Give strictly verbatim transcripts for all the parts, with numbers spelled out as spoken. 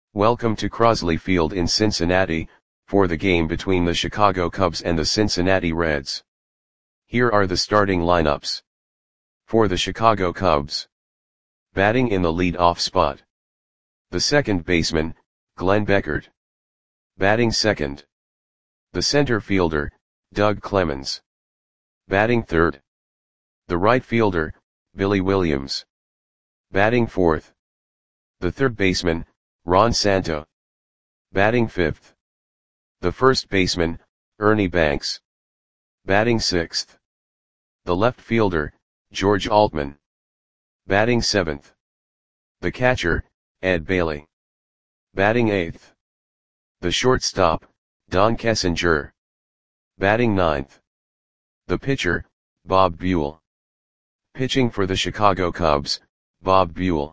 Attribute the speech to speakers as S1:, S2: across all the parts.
S1: Welcome to Crosley Field in Cincinnati, for the game between the Chicago Cubs and the Cincinnati Reds. Here are the starting lineups. For the Chicago Cubs. Batting in the lead-off spot. The second baseman, Glenn Beckert. Batting second. The center fielder, Doug Clemens. Batting third. The right fielder, Billy Williams. Batting fourth. The third baseman, Ron Santo. Batting fifth. The first baseman, Ernie Banks. Batting sixth. The left fielder, George Altman. Batting seventh. The catcher, Ed Bailey. Batting eighth. The shortstop, Don Kessinger. Batting ninth. The pitcher, Bob Buell. Pitching for the Chicago Cubs, Bob Buell.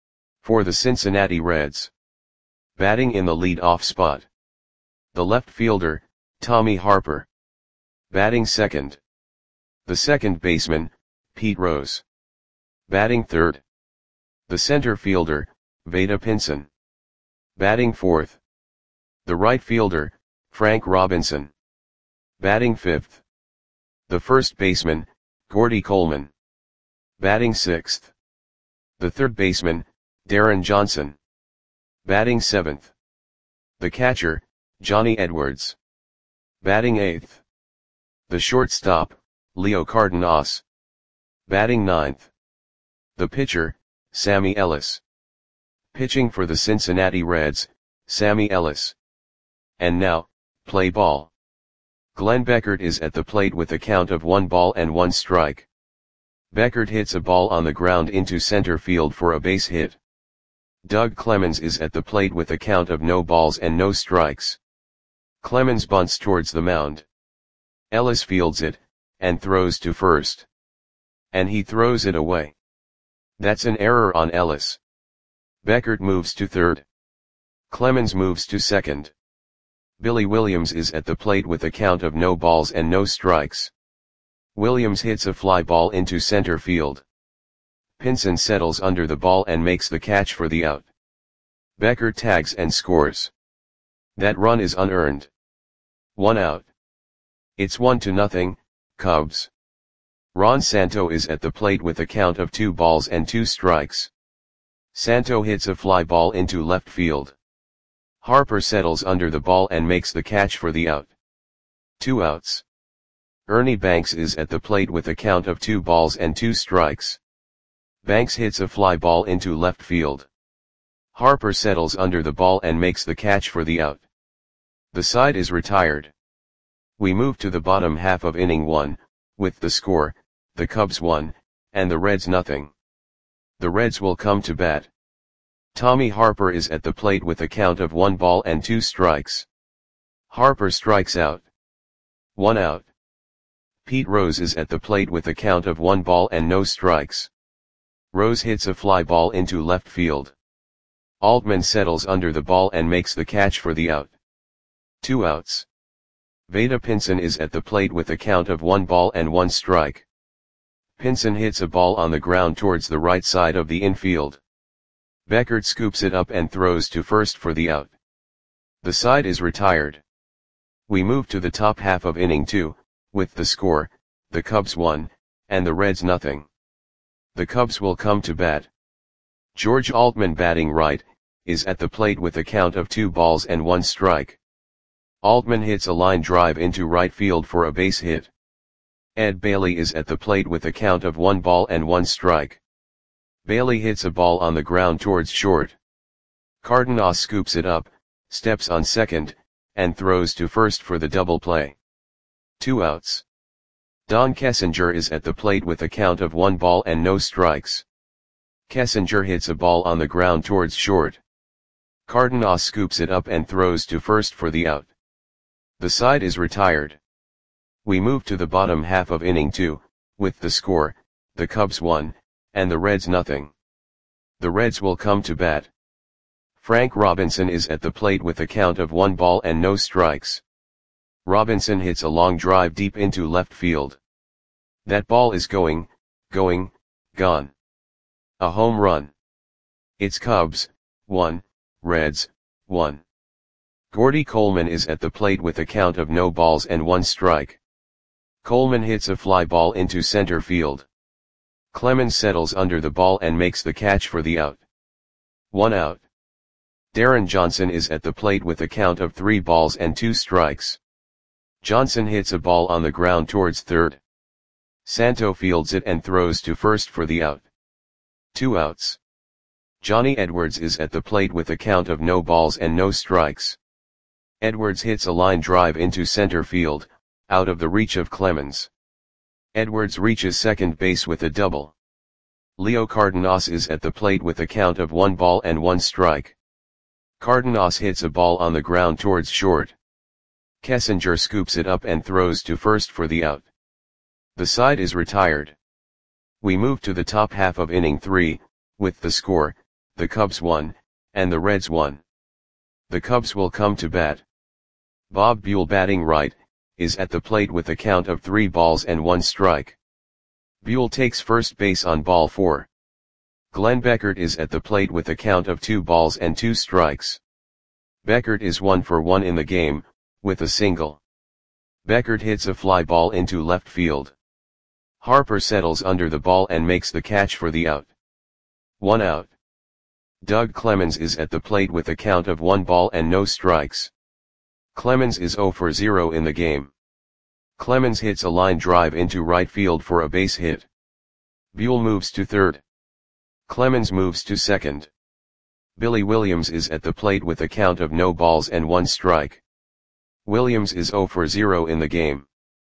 S1: For the Cincinnati Reds. Batting in the lead-off spot. The left fielder, Tommy Harper. Batting second. The second baseman, Pete Rose. Batting third. The center fielder, Vada Pinson. Batting fourth. The right fielder, Frank Robinson. Batting fifth. The first baseman, Gordy Coleman. Batting sixth. The third baseman, Darren Johnson. Batting seventh. The catcher, Johnny Edwards. Batting eighth. The shortstop, Leo Cardenas. Batting ninth. The pitcher, Sammy Ellis. Pitching for the Cincinnati Reds, Sammy Ellis. And now, play ball. Glenn Beckert is at the plate with a count of one ball and one strike. Beckert hits a ball on the ground into center field for a base hit. Doug Clemens is at the plate with a count of no balls and no strikes. Clemens bunts towards the mound. Ellis fields it, and throws to first. And he throws it away. That's an error on Ellis. Beckert moves to third. Clemens moves to second. Billy Williams is at the plate with a count of no balls and no strikes. Williams hits a fly ball into center field. Pinson settles under the ball and makes the catch for the out. Beckert tags and scores. That run is unearned. One out. It's one to nothing, Cubs. Ron Santo is at the plate with a count of two balls and two strikes. Santo hits a fly ball into left field. Harper settles under the ball and makes the catch for the out. Two outs. Ernie Banks is at the plate with a count of two balls and two strikes. Banks hits a fly ball into left field. Harper settles under the ball and makes the catch for the out. The side is retired. We move to the bottom half of inning one, with the score, the Cubs one, and the Reds nothing. The Reds will come to bat. Tommy Harper is at the plate with a count of one ball and two strikes. Harper strikes out. One out. Pete Rose is at the plate with a count of one ball and no strikes. Rose hits a fly ball into left field. Altman settles under the ball and makes the catch for the out. Two outs. Vada Pinson is at the plate with a count of one ball and one strike. Pinson hits a ball on the ground towards the right side of the infield. Beckert scoops it up and throws to first for the out. The side is retired. We move to the top half of inning two, with the score, the Cubs one, and the Reds nothing. The Cubs will come to bat. George Altman, batting right, is at the plate with a count of two balls and one strike. Altman hits a line drive into right field for a base hit. Ed Bailey is at the plate with a count of one ball and one strike. Bailey hits a ball on the ground towards short. Cardenas scoops it up, steps on second, and throws to first for the double play. Two outs. Don Kessinger is at the plate with a count of one ball and no strikes. Kessinger hits a ball on the ground towards short. Cardenas scoops it up and throws to first for the out. The side is retired. We move to the bottom half of inning two, with the score, the Cubs one, and the Reds nothing. The Reds will come to bat. Frank Robinson is at the plate with a count of one ball and no strikes. Robinson hits a long drive deep into left field. That ball is going, going, gone. A home run. It's Cubs, one, Reds, one. Gordy Coleman is at the plate with a count of no balls and one strike. Coleman hits a fly ball into center field. Clemens settles under the ball and makes the catch for the out. One out. Darren Johnson is at the plate with a count of three balls and two strikes. Johnson hits a ball on the ground towards third. Santo fields it and throws to first for the out. Two outs. Johnny Edwards is at the plate with a count of no balls and no strikes. Edwards hits a line drive into center field, out of the reach of Clemens. Edwards reaches second base with a double. Leo Cardenas is at the plate with a count of one ball and one strike. Cardenas hits a ball on the ground towards short. Kessinger scoops it up and throws to first for the out. The side is retired. We move to the top half of inning three, with the score, the Cubs won, and the Reds won. The Cubs will come to bat. Bob Buell, batting right, is at the plate with a count of three balls and one strike. Buell takes first base on ball four. Glenn Beckert is at the plate with a count of two balls and two strikes. Beckert is one for one in the game, with a single. Beckert hits a fly ball into left field. Harper settles under the ball and makes the catch for the out. One out. Doug Clemens is at the plate with a count of one ball and no strikes. Clemens is zero for zero in the game. Clemens hits a line drive into right field for a base hit. Buell moves to third. Clemens moves to second. Billy Williams is at the plate with a count of no balls and one strike. Williams is zero for zero in the game.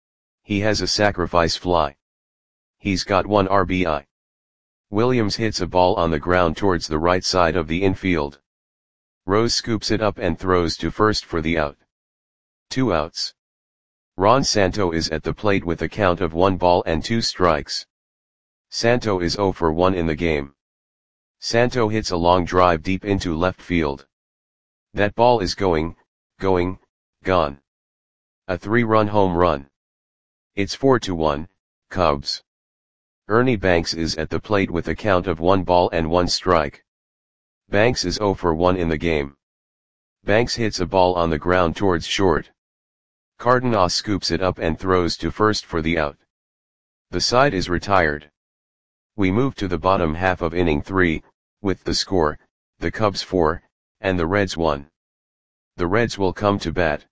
S1: He has a sacrifice fly. He's got one R B I. Williams hits a ball on the ground towards the right side of the infield. Rose scoops it up and throws to first for the out. Two outs. Ron Santo is at the plate with a count of one ball and two strikes. Santo is zero for one in the game. Santo hits a long drive deep into left field. That ball is going, going, gone. A three-run home run. It's four to one, Cubs. Ernie Banks is at the plate with a count of one ball and one strike. Banks is zero for one in the game. Banks hits a ball on the ground towards short. Cardenas scoops it up and throws to first for the out. The side is retired. We move to the bottom half of inning three, with the score, the Cubs four, and the Reds one. The Reds will come to bat.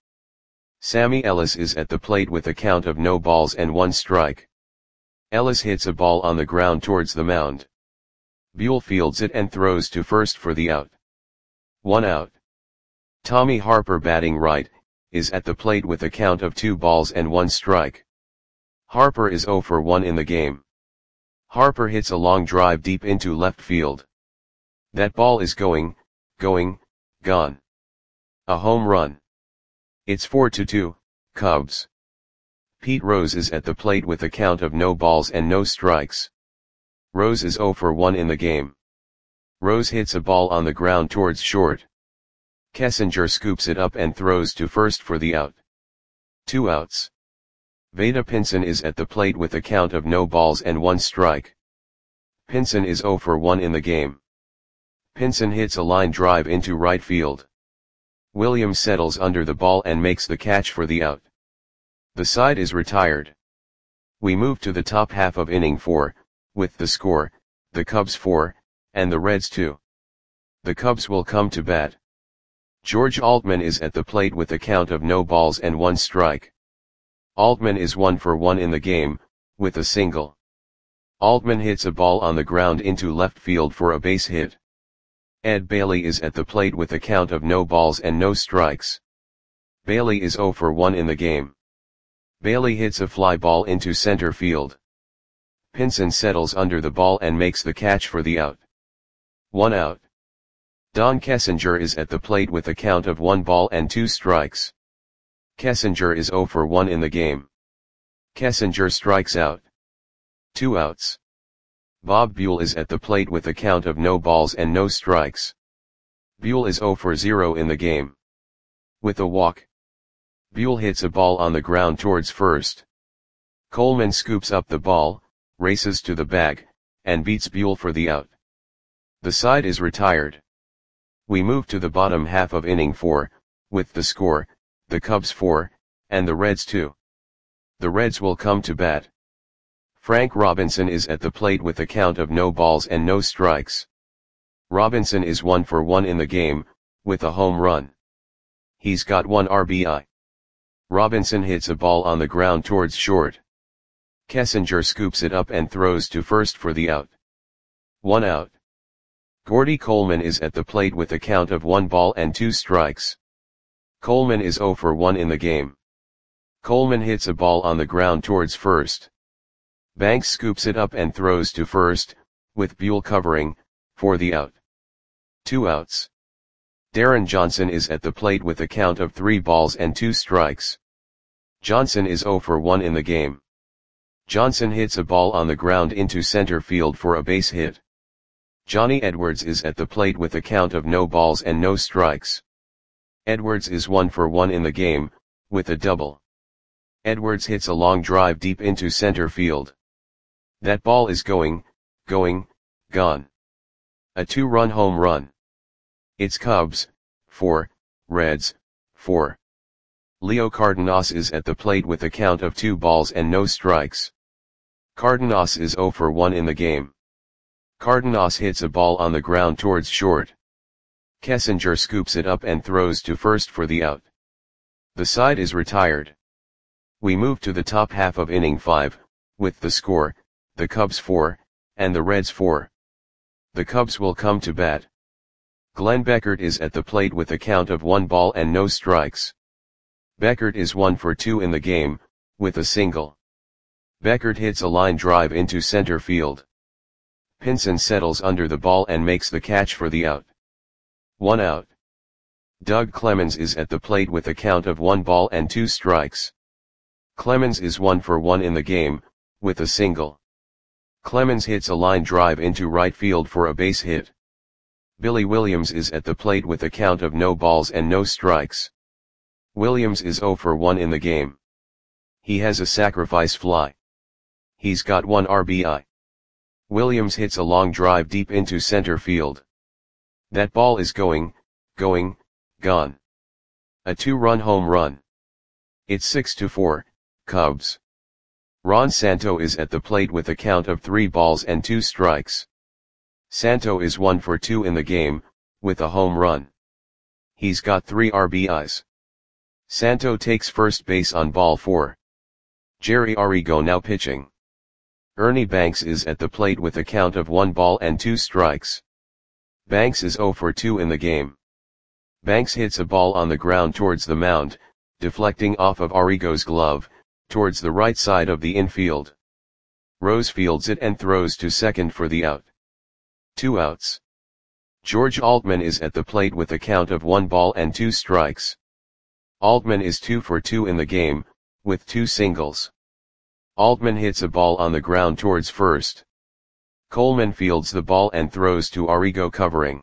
S1: Sammy Ellis is at the plate with a count of no balls and one strike. Ellis hits a ball on the ground towards the mound. Buell fields it and throws to first for the out. One out. Tommy Harper, batting right, is at the plate with a count of two balls and one strike. Harper is zero for one in the game. Harper hits a long drive deep into left field. That ball is going, going, gone. A home run. It's four to two, Cubs. Pete Rose is at the plate with a count of no balls and no strikes. Rose is zero for one in the game. Rose hits a ball on the ground towards short. Kessinger scoops it up and throws to first for the out. Two outs. Vada Pinson is at the plate with a count of no balls and one strike. Pinson is zero for one in the game. Pinson hits a line drive into right field. Williams settles under the ball and makes the catch for the out. The side is retired. We move to the top half of inning four, with the score, the Cubs four, and the Reds two. The Cubs will come to bat. George Altman is at the plate with a count of no balls and one strike. Altman is one for one in the game, with a single. Altman hits a ball on the ground into left field for a base hit. Ed Bailey is at the plate with a count of no balls and no strikes. Bailey is zero for one in the game. Bailey hits a fly ball into center field. Pinson settles under the ball and makes the catch for the out. One out. Don Kessinger is at the plate with a count of one ball and two strikes. Kessinger is zero for one in the game. Kessinger strikes out. Two outs. Bob Buell is at the plate with a count of no balls and no strikes. Buell is zero for zero in the game. With a walk. Buell hits a ball on the ground towards first. Coleman scoops up the ball, races to the bag, and beats Buell for the out. The side is retired. We move to the bottom half of inning four, with the score, the Cubs four, and the Reds two. The Reds will come to bat. Frank Robinson is at the plate with a count of no balls and no strikes. Robinson is one for one in the game, with a home run. He's got one R B I. Robinson hits a ball on the ground towards short. Kessinger scoops it up and throws to first for the out. One out. Gordy Coleman is at the plate with a count of one ball and two strikes. Coleman is zero for one in the game. Coleman hits a ball on the ground towards first. Banks scoops it up and throws to first, with Buell covering, for the out. Two outs. Darren Johnson is at the plate with a count of three balls and two strikes. Johnson is zero for one in the game. Johnson hits a ball on the ground into center field for a base hit. Johnny Edwards is at the plate with a count of no balls and no strikes. Edwards is one for one in the game, with a double. Edwards hits a long drive deep into center field. That ball is going, going, gone. A two-run home run. It's Cubs, four, Reds, four. Leo Cardenas is at the plate with a count of two balls and no strikes. Cardenas is zero for one in the game. Cardenas hits a ball on the ground towards short. Kessinger scoops it up and throws to first for the out. The side is retired. We move to the top half of inning five, with the score, the Cubs four, and the Reds four. The Cubs will come to bat. Glenn Beckert is at the plate with a count of one ball and no strikes. Beckert is one for two in the game, with a single. Beckert hits a line drive into center field. Pinson settles under the ball and makes the catch for the out. One out. Doug Clemens is at the plate with a count of one ball and two strikes. Clemens is one for one in the game, with a single. Clemens hits a line drive into right field for a base hit. Billy Williams is at the plate with a count of no balls and no strikes. Williams is zero for one in the game. He has a sacrifice fly. He's got one R B I. Williams hits a long drive deep into center field. That ball is going, going, gone. A two-run home run. It's six to four, Cubs. Ron Santo is at the plate with a count of three balls and two strikes. Santo is one for two in the game, with a home run. He's got three R B Is. Santo takes first base on ball four. Jerry Arrigo now pitching. Ernie Banks is at the plate with a count of one ball and two strikes. Banks is zero for two in the game. Banks hits a ball on the ground towards the mound, deflecting off of Arrigo's glove, towards the right side of the infield. Rose fields it and throws to second for the out. Two outs. George Altman is at the plate with a count of one ball and two strikes. Altman is two for two in the game, with two singles. Altman hits a ball on the ground towards first. Coleman fields the ball and throws to Arrigo covering.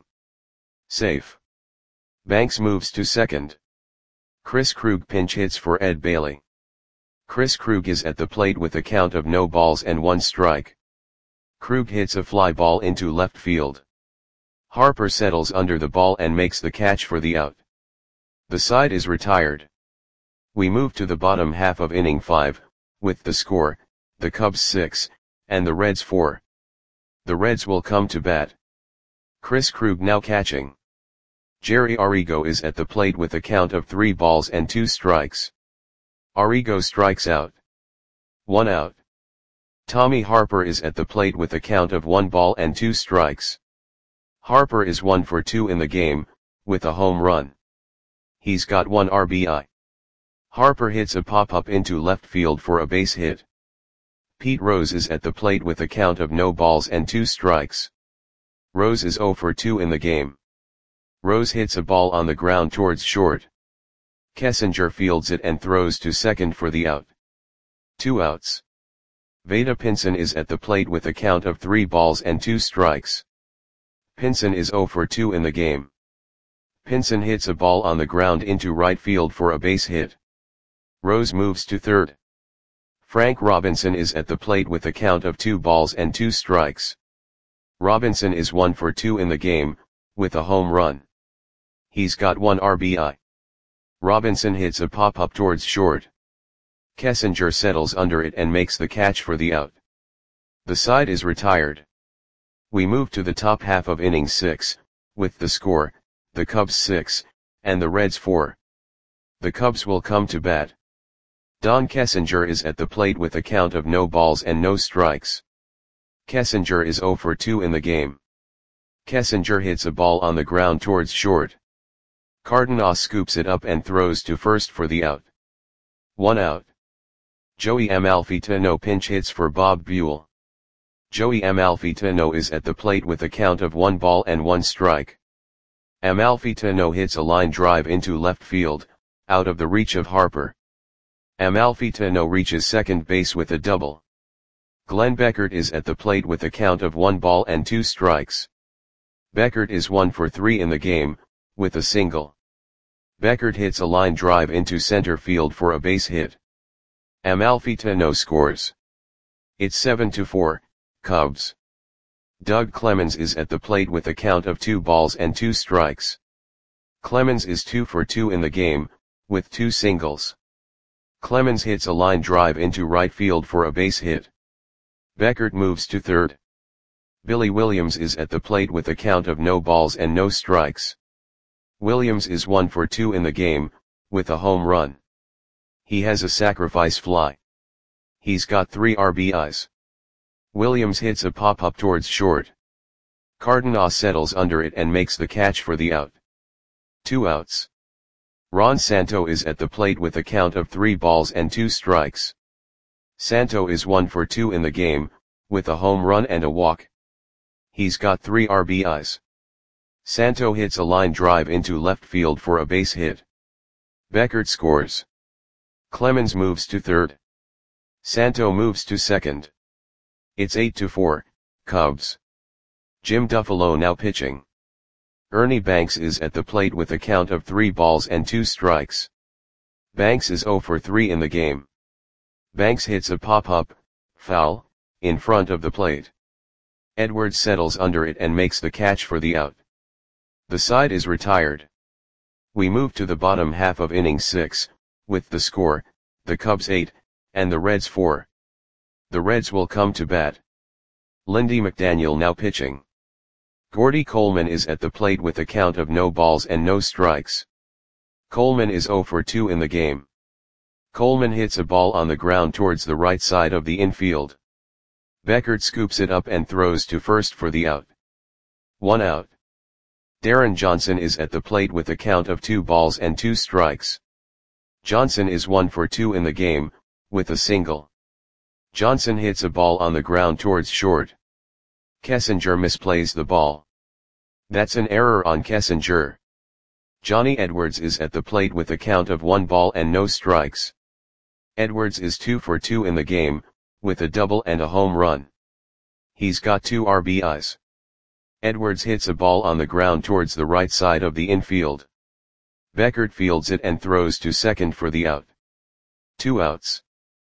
S1: Safe. Banks moves to second. Chris Krug pinch hits for Ed Bailey. Chris Krug is at the plate with a count of no balls and one strike. Krug hits a fly ball into left field. Harper settles under the ball and makes the catch for the out. The side is retired. We move to the bottom half of inning five, with the score, the Cubs six, and the Reds four. The Reds will come to bat. Chris Krug now catching. Jerry Arrigo is at the plate with a count of three balls and two strikes. Arrigo strikes out. One out. Tommy Harper is at the plate with a count of one ball and two strikes. Harper is one for two in the game, with a home run. He's got one R B I. Harper hits a pop-up into left field for a base hit. Pete Rose is at the plate with a count of no balls and two strikes. Rose is zero for two in the game. Rose hits a ball on the ground towards short. Kessinger fields it and throws to second for the out. Two outs. Vada Pinson is at the plate with a count of three balls and two strikes. Pinson is zero for two in the game. Pinson hits a ball on the ground into right field for a base hit. Rose moves to third. Frank Robinson is at the plate with a count of two balls and two strikes. Robinson is one for two in the game, with a home run. He's got one R B I. Robinson hits a pop-up towards short. Kessinger settles under it and makes the catch for the out. The side is retired. We move to the top half of inning six, with the score, the Cubs six, and the Reds four. The Cubs will come to bat. Don Kessinger is at the plate with a count of no balls and no strikes. Kessinger is oh for two in the game. Kessinger hits a ball on the ground towards short. Cardenas scoops it up and throws to first for the out. One out. Joey Amalfitano pinch hits for Bob Buell. Joey Amalfitano is at the plate with a count of one ball and one strike. Amalfitano hits a line drive into left field, out of the reach of Harper. Amalfitano reaches second base with a double. Glenn Beckert is at the plate with a count of one ball and two strikes. Beckert is one for three in the game, with a single. Beckert hits a line drive into center field for a base hit. Amalfitano scores. It's seven to four, Cubs. Doug Clemens is at the plate with a count of two balls and two strikes. Clemens is two for two in the game, with two singles. Clemens hits a line drive into right field for a base hit. Beckert moves to third. Billy Williams is at the plate with a count of no balls and no strikes. Williams is one for two in the game, with a home run. He has a sacrifice fly. He's got three R B Is. Williams hits a pop-up towards short. Cardenas settles under it and makes the catch for the out. Two outs. Ron Santo is at the plate with a count of three balls and two strikes. Santo is one for two in the game, with a home run and a walk. He's got three R B Is. Santo hits a line drive into left field for a base hit. Beckert scores. Clemens moves to third. Santo moves to second. It's eight to four, Cubs. Jim Duffalo now pitching. Ernie Banks is at the plate with a count of three balls and two strikes. Banks is oh for three in the game. Banks hits a pop-up, foul, in front of the plate. Edwards settles under it and makes the catch for the out. The side is retired. We move to the bottom half of inning six, with the score, the Cubs eight, and the Reds four. The Reds will come to bat. Lindy McDaniel now pitching. Gordy Coleman is at the plate with a count of no balls and no strikes. Coleman is oh for two in the game. Coleman hits a ball on the ground towards the right side of the infield. Beckert scoops it up and throws to first for the out. One out. Darren Johnson is at the plate with a count of two balls and two strikes. Johnson is one for two in the game, with a single. Johnson hits a ball on the ground towards short. Kessinger misplays the ball. That's an error on Kessinger. Johnny Edwards is at the plate with a count of one ball and no strikes. Edwards is two for two in the game, with a double and a home run. He's got two R B Is. Edwards hits a ball on the ground towards the right side of the infield. Beckert fields it and throws to second for the out. Two outs.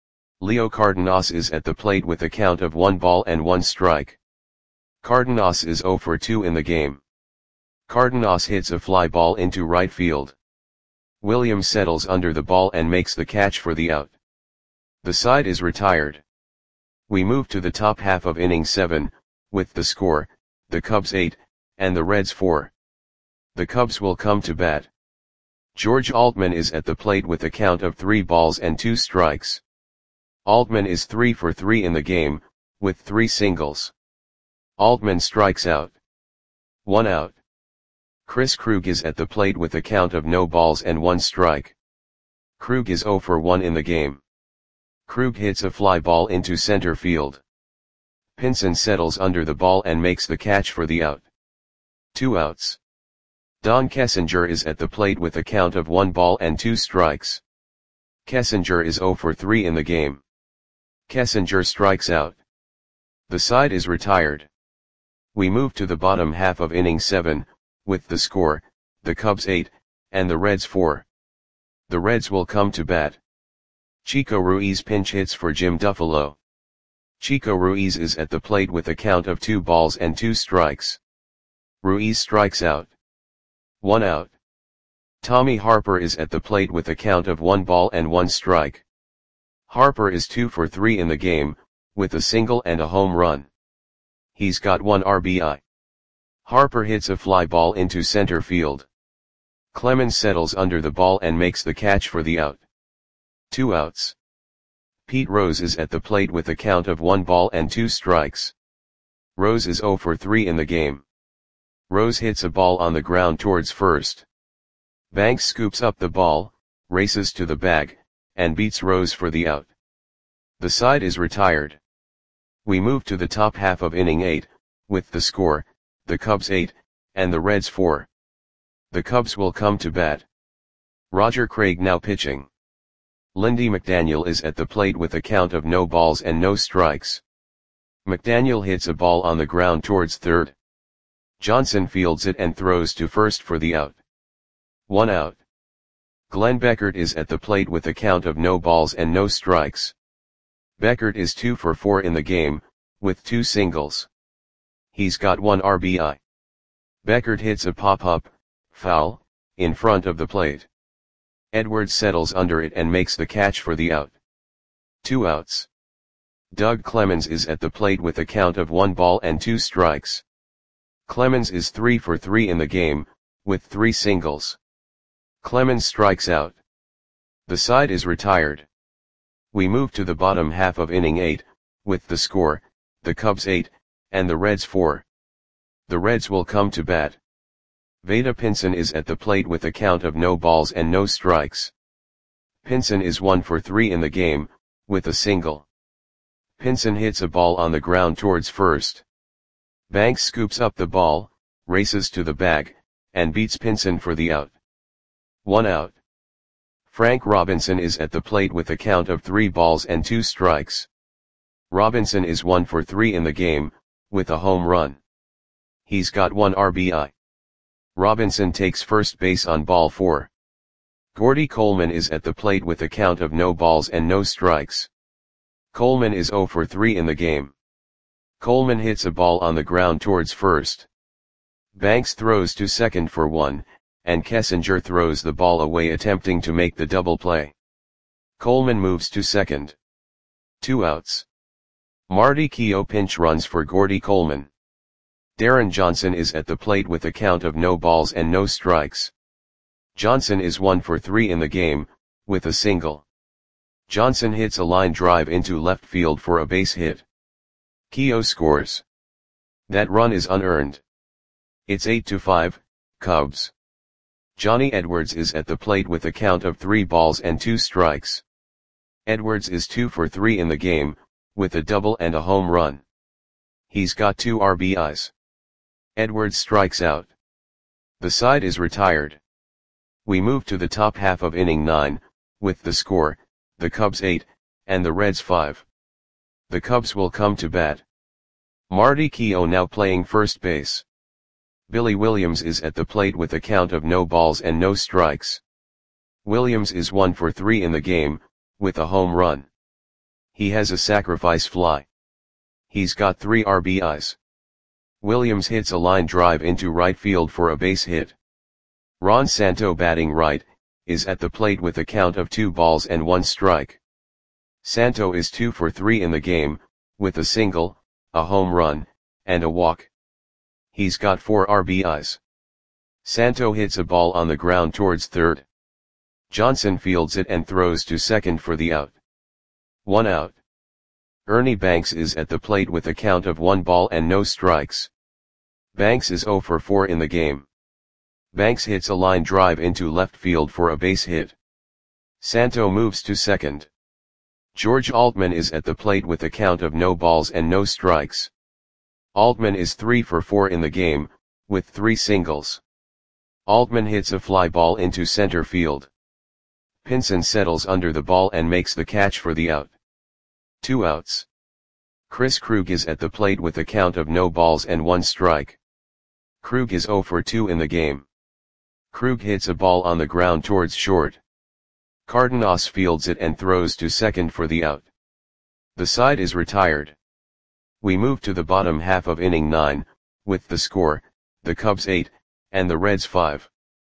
S1: Leo Cardenas is at the plate with a count of one ball and one strike. Cardenas is oh for two in the game. Cardenas hits a fly ball into right field. Williams settles under the ball and makes the catch for the out. The side is retired. We move to the top half of inning seven, with the score, the Cubs eight, and the Reds four. The Cubs will come to bat. George Altman is at the plate with a count of three balls and two strikes. Altman is three for three in the game, with three singles. Altman strikes out. One out. Chris Krug is at the plate with a count of no balls and one strike. Krug is oh for one in the game. Krug hits a fly ball into center field. Pinson settles under the ball and makes the catch for the out. Two outs. Don Kessinger is at the plate with a count of one ball and two strikes. Kessinger is oh for three in the game. Kessinger strikes out. The side is retired. We move to the bottom half of inning seven, with the score, the Cubs eight, and the Reds four. The Reds will come to bat. Chico Ruiz pinch hits for Jim Duffalo. Chico Ruiz is at the plate with a count of two balls and two strikes. Ruiz strikes out. One out. Tommy Harper is at the plate with a count of one ball and one strike. Harper is two for three in the game, with a single and a home run. He's got one R B I. Harper hits a fly ball into center field. Clemens settles under the ball and makes the catch for the out. Two outs. Pete Rose is at the plate with a count of one ball and two strikes. Rose is zero for three in the game. Rose hits a ball on the ground towards first. Banks scoops up the ball, races to the bag, and beats Rose for the out. The side is retired. We move to the top half of inning eight, with the score, the Cubs eight, and the Reds four. The Cubs will come to bat. Roger Craig now pitching. Lindy McDaniel is at the plate with a count of no balls and no strikes. McDaniel hits a ball on the ground towards third. Johnson fields it and throws to first for the out. One out. Glenn Beckert is at the plate with a count of no balls and no strikes. Beckert is two for four in the game, with two singles. He's got one R B I. Beckert hits a pop-up, foul, in front of the plate. Edwards settles under it and makes the catch for the out. Two outs. Doug Clemens is at the plate with a count of one ball and two strikes. Clemens is three for three in the game, with three singles. Clemens strikes out. The side is retired. We move to the bottom half of inning eight, with the score, the Cubs eight, and the Reds four. The Reds will come to bat. Vada Pinson is at the plate with a count of no balls and no strikes. Pinson is one for three in the game, with a single. Pinson hits a ball on the ground towards first. Banks scoops up the ball, races to the bag, and beats Pinson for the out. One out. Frank Robinson is at the plate with a count of three balls and two strikes. Robinson is one for three in the game, with a home run. He's got one R B I. Robinson takes first base on ball four. Gordy Coleman is at the plate with a count of no balls and no strikes. Coleman is zero for three in the game. Coleman hits a ball on the ground towards first. Banks throws to second for one, and Kessinger throws the ball away attempting to make the double play. Coleman moves to second. Two outs. Marty Keough pinch runs for Gordy Coleman. Darren Johnson is at the plate with a count of no balls and no strikes. Johnson is one for three in the game, with a single. Johnson hits a line drive into left field for a base hit. Keough scores. That run is unearned. It's eight to five, Cubs. Johnny Edwards is at the plate with a count of three balls and two strikes. Edwards is two for three in the game, with a double and a home run. He's got two R B Is. Edwards strikes out. The side is retired. We move to the top half of inning nine, with the score, the Cubs eight, and the Reds five. The Cubs will come to bat. Marty Keough now playing first base. Billy Williams is at the plate with a count of no balls and no strikes. Williams is one for three in the game, with a home run. He has a sacrifice fly. He's got three R B Is. Williams hits a line drive into right field for a base hit. Ron Santo batting right, is at the plate with a count of two balls and one strike. Santo is two for three in the game, with a single, a home run, and a walk. He's got four R B Is. Santo hits a ball on the ground towards third. Johnson fields it and throws to second for the out. One out. Ernie Banks is at the plate with a count of one ball and no strikes. Banks is zero for four in the game. Banks hits a line drive into left field for a base hit. Santo moves to second. George Altman is at the plate with a count of no balls and no strikes. Altman is three for four in the game, with three singles. Altman hits a fly ball into center field. Pinson settles under the ball and makes the catch for the out. Two outs. Chris Krug is at the plate with a count of no balls and one strike. Krug is zero for two in the game. Krug hits a ball on the ground towards short. Cardenas fields it and throws to second for the out. The side is retired. We move to the bottom half of inning nine, with the score, the Cubs eight, and the Reds five.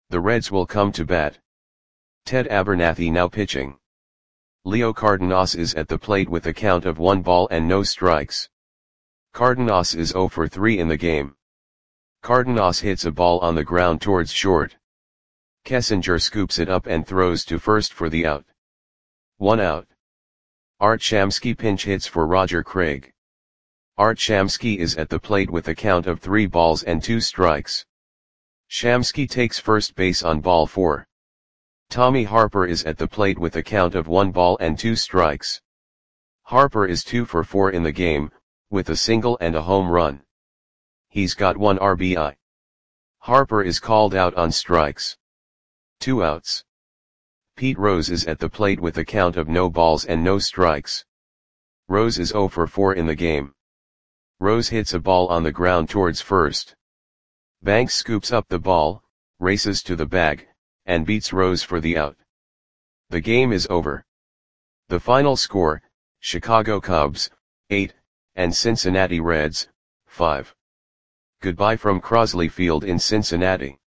S1: The Reds will come to bat. Ted Abernathy now pitching. Leo Cardenas is at the plate with a count of one ball and no strikes. Cardenas is zero for three in the game. Cardenas hits a ball on the ground towards short. Kessinger scoops it up and throws to first for the out. One out. Art Shamsky pinch hits for Roger Craig. Art Shamsky is at the plate with a count of three balls and two strikes. Shamsky takes first base on ball four. Tommy Harper is at the plate with a count of one ball and two strikes. Harper is two for four in the game, with a single and a home run. He's got one R B I. Harper is called out on strikes. Two outs. Pete Rose is at the plate with a count of no balls and no strikes. Rose is zero for four in the game. Rose hits a ball on the ground towards first. Banks scoops up the ball, races to the bag, and beats Rose for the out. The game is over. The final score, Chicago Cubs, eight, and Cincinnati Reds, five. Goodbye from Crosley Field in Cincinnati.